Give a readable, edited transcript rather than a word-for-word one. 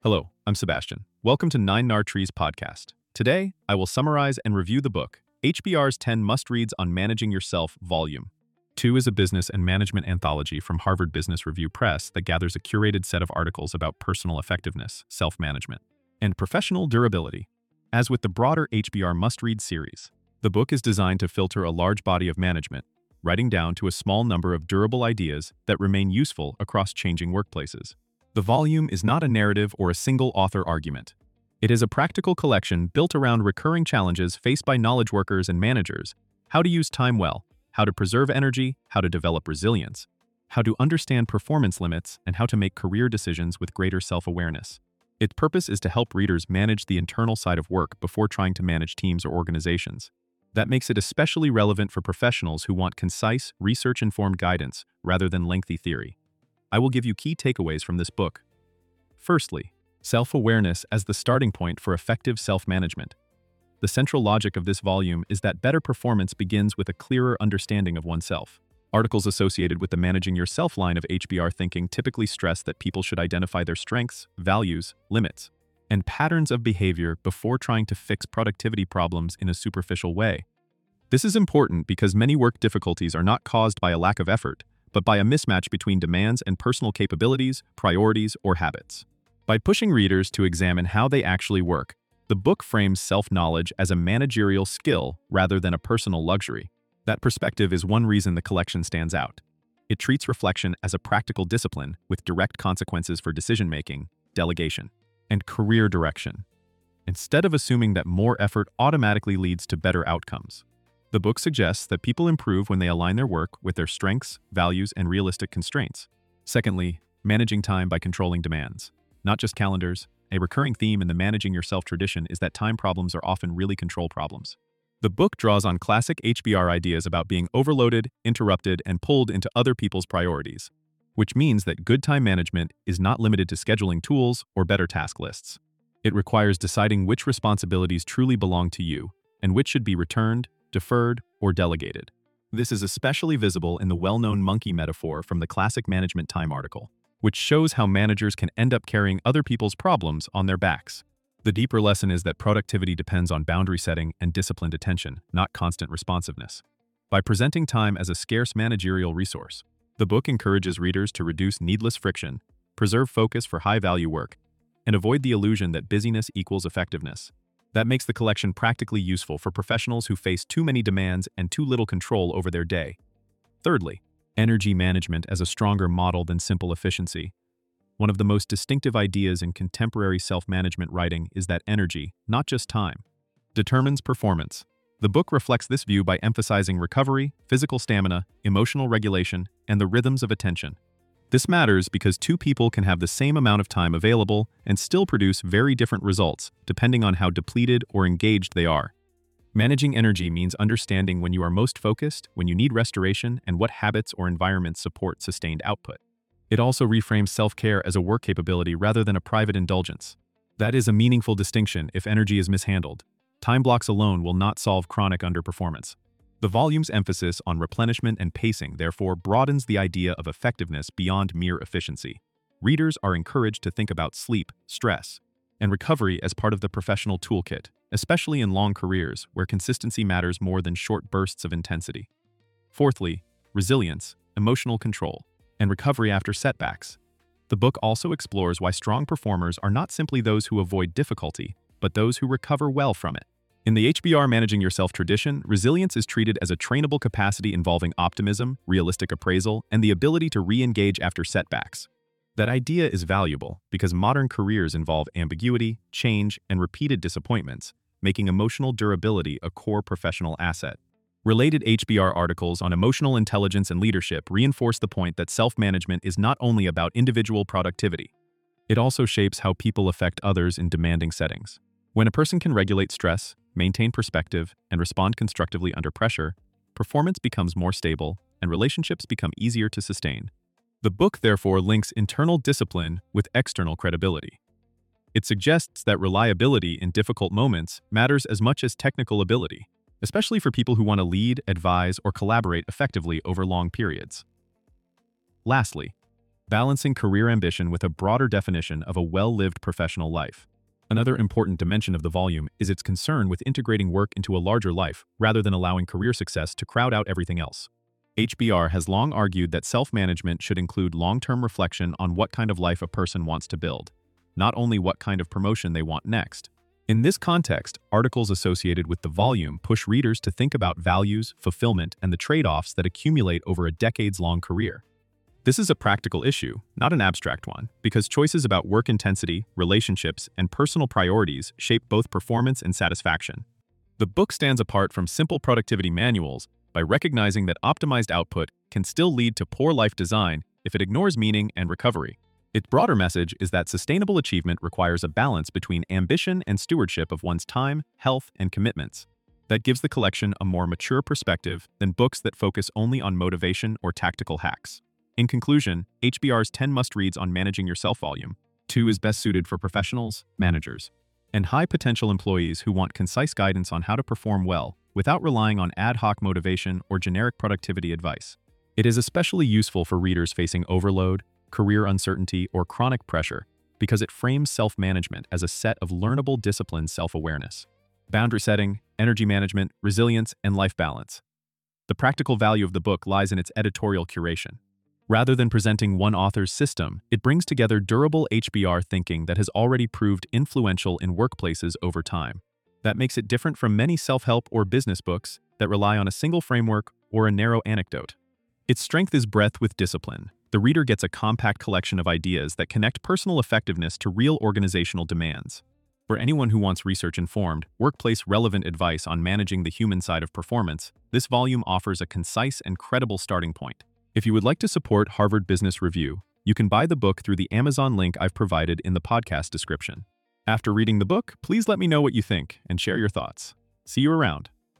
Hello, I'm Sebastian. Welcome to Nine Nar Trees podcast. Today, I will summarize and review the book, HBR's 10 Must-Reads on Managing Yourself, Volume 2 is a business and management anthology from Harvard Business Review Press that gathers a curated set of articles about personal effectiveness, self-management, and professional durability. As with the broader HBR Must-Read series, the book is designed to filter a large body of management, writing down to a small number of durable ideas that remain useful across changing workplaces. The volume is not a narrative or a single author argument. It is a practical collection built around recurring challenges faced by knowledge workers and managers: how to use time well, how to preserve energy, how to develop resilience, how to understand performance limits, and how to make career decisions with greater self-awareness. Its purpose is to help readers manage the internal side of work before trying to manage teams or organizations. That makes it especially relevant for professionals who want concise, research-informed guidance rather than lengthy theory. I will give you key takeaways from this book. Firstly, self-awareness as the starting point for effective self-management. The central logic of this volume is that better performance begins with a clearer understanding of oneself. Articles associated with the Managing Yourself line of HBR thinking typically stress that people should identify their strengths, values, limits, and patterns of behavior before trying to fix productivity problems in a superficial way. This is important because many work difficulties are not caused by a lack of effort, but by a mismatch between demands and personal capabilities, priorities, or habits. By pushing readers to examine how they actually work, the book frames self-knowledge as a managerial skill rather than a personal luxury. That perspective is one reason the collection stands out. It treats reflection as a practical discipline with direct consequences for decision-making, delegation, and career direction, instead of assuming that more effort automatically leads to better outcomes. The book suggests that people improve when they align their work with their strengths, values, and realistic constraints. Secondly, managing time by controlling demands. Not just calendars. A recurring theme in the Managing Yourself tradition is that time problems are often really control problems. The book draws on classic HBR ideas about being overloaded, interrupted, and pulled into other people's priorities, which means that good time management is not limited to scheduling tools or better task lists. It requires deciding which responsibilities truly belong to you and which should be returned, deferred, or delegated. This is especially visible in the well-known monkey metaphor from the classic Management Time article, which shows how managers can end up carrying other people's problems on their backs. The deeper lesson is that productivity depends on boundary setting and disciplined attention, not constant responsiveness. By presenting time as a scarce managerial resource, the book encourages readers to reduce needless friction, preserve focus for high-value work, and avoid the illusion that busyness equals effectiveness. That makes the collection practically useful for professionals who face too many demands and too little control over their day. Thirdly, energy management as a stronger model than simple efficiency. One of the most distinctive ideas in contemporary self-management writing is that energy, not just time, determines performance. The book reflects this view by emphasizing recovery, physical stamina, emotional regulation, and the rhythms of attention. This matters because two people can have the same amount of time available and still produce very different results, depending on how depleted or engaged they are. Managing energy means understanding when you are most focused, when you need restoration, and what habits or environments support sustained output. It also reframes self-care as a work capability rather than a private indulgence. That is a meaningful distinction if energy is mishandled. Time blocks alone will not solve chronic underperformance. The volume's emphasis on replenishment and pacing therefore broadens the idea of effectiveness beyond mere efficiency. Readers are encouraged to think about sleep, stress, and recovery as part of the professional toolkit, especially in long careers where consistency matters more than short bursts of intensity. Fourthly, resilience, emotional control, and recovery after setbacks. The book also explores why strong performers are not simply those who avoid difficulty, but those who recover well from it. In the HBR Managing Yourself tradition, resilience is treated as a trainable capacity involving optimism, realistic appraisal, and the ability to re-engage after setbacks. That idea is valuable because modern careers involve ambiguity, change, and repeated disappointments, making emotional durability a core professional asset. Related HBR articles on emotional intelligence and leadership reinforce the point that self-management is not only about individual productivity. It also shapes how people affect others in demanding settings. When a person can regulate stress, maintain perspective, and respond constructively under pressure, performance becomes more stable and relationships become easier to sustain. The book therefore links internal discipline with external credibility. It suggests that reliability in difficult moments matters as much as technical ability, especially for people who want to lead, advise, or collaborate effectively over long periods. Lastly, balancing career ambition with a broader definition of a well-lived professional life. Another important dimension of the volume is its concern with integrating work into a larger life, rather than allowing career success to crowd out everything else. HBR has long argued that self-management should include long-term reflection on what kind of life a person wants to build, not only what kind of promotion they want next. In this context, articles associated with the volume push readers to think about values, fulfillment, and the trade-offs that accumulate over a decades-long career. This is a practical issue, not an abstract one, because choices about work intensity, relationships, and personal priorities shape both performance and satisfaction. The book stands apart from simple productivity manuals by recognizing that optimized output can still lead to poor life design if it ignores meaning and recovery. Its broader message is that sustainable achievement requires a balance between ambition and stewardship of one's time, health, and commitments. That gives the collection a more mature perspective than books that focus only on motivation or tactical hacks. In conclusion, HBR's 10 must-reads on managing yourself volume 2 is best suited for professionals, managers, and high-potential employees who want concise guidance on how to perform well without relying on ad hoc motivation or generic productivity advice. It is especially useful for readers facing overload, career uncertainty, or chronic pressure because it frames self-management as a set of learnable disciplines: self-awareness, boundary setting, energy management, resilience, and life balance. The practical value of the book lies in its editorial curation. Rather than presenting one author's system, it brings together durable HBR thinking that has already proved influential in workplaces over time. That makes it different from many self-help or business books that rely on a single framework or a narrow anecdote. Its strength is breadth with discipline. The reader gets a compact collection of ideas that connect personal effectiveness to real organizational demands. For anyone who wants research-informed, workplace-relevant advice on managing the human side of performance, this volume offers a concise and credible starting point. If you would like to support Harvard Business Review, you can buy the book through the Amazon link I've provided in the podcast description. After reading the book, please let me know what you think and share your thoughts. See you around.